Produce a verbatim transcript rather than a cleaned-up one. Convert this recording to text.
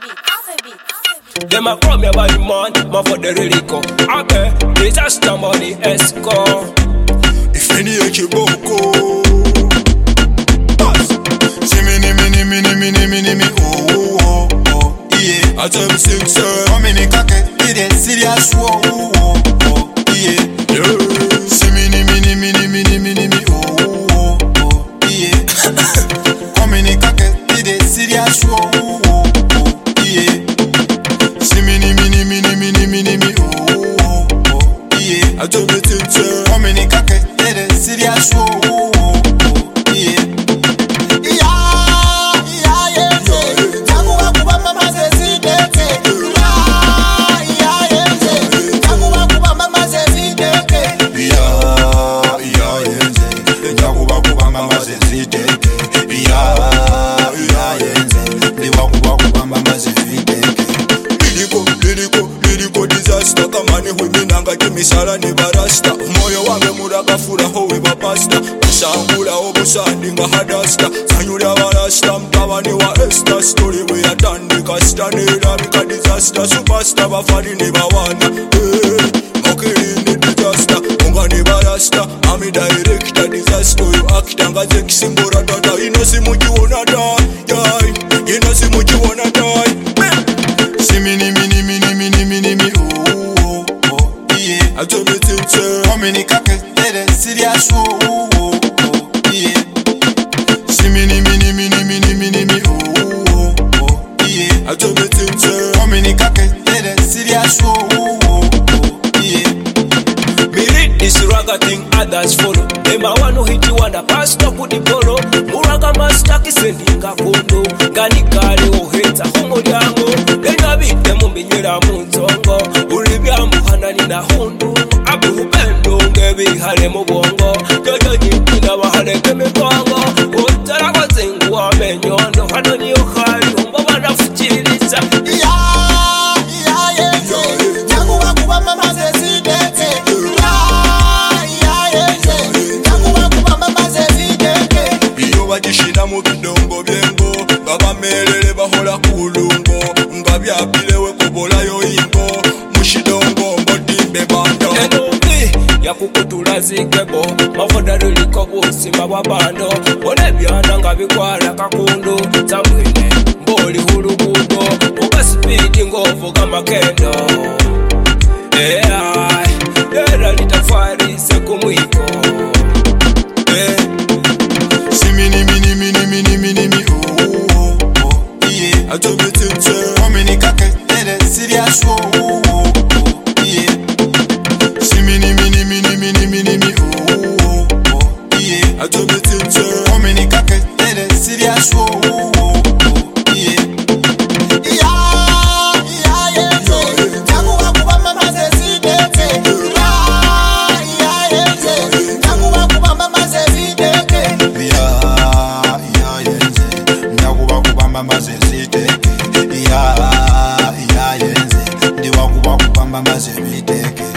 Them a call me a bad man, man for the relico. Okay, disaster money escort. If any ekiboko Simini mini mini mini mini mini oh oh oh yeah. I tell me sing sir, how many kake it is serious oh oh oh yeah. Simini mini mini mini mini mini oh oh oh yeah. How many kake it is serious oh oh oh yeah. Simini mini mini mini mini mini oh oh oh yeah. I tell me sing sir, how many kake it is serious oh oh oh yeah. Misala ni barasta moyo wange muraka fura howe bapasta sangula obusandi nga hadasta sanyula barasta mtabani wa esta story we atandika stanera bika disaster superstar bafari ne bawana eh okay ni disaster unga ni barasta ami director disaster you actor nga zeksimbora dada ino simujiona dai yai ino simujiona dai simini mini mini mini mini mini I told me to tell how many kake did serious oh oh oh yeah. Simini mini mini mini mini mini oh oh yeah. I told me to tell how many kake did serious oh oh oh yeah. Me read this raga thing others follow. Them a one who hit you on the pastor put the polo. Muraga master kisendinga kondo. Gani kare o heta homo yango. Then I beat them on me nyera munzongo. Uribia muhana ni na hundu. Abu bendo ngebi hale mubongo. Jojo jipina wa hale keme kongo. Utara kwa zengu wa menyondo. Hano ni ukhali umbo wana fuchiliza. Ya ya yenze Jangu wakuba mama zezideke. Ya ya yenze Jangu wakuba mama zezideke. Iyo wajishina mu bidongo byengo. Ngaba melele bahola kulungo. Ngabya bilewe kubola yo ingo. Mushidongo mbodimbe bando. Ya kukutula zikebo Mafoda luliko busima wabando One byana nga bikwala kakundo Zamwine mboli hulugudo Uga speedi ngovu kama kendo Yeah, era litafari seku mwiko Yeah Simini mini mini mini mini mini oh oh oh yeah. I told me to tell how many kake did serious oh oh oh yeah. Simini mini mini mini mini mini oh oh oh yeah. I told me to tell how many kake did serious oh oh oh yeah. Ya ya yenze Jangu wakuba mama zezideke. Ya ya yenze Jangu wakuba mama zezideke. Ya ya yenze ndakuba kubamba mazeziteke. Ya ya yenze ndiwakuba kubamba mazeziteke.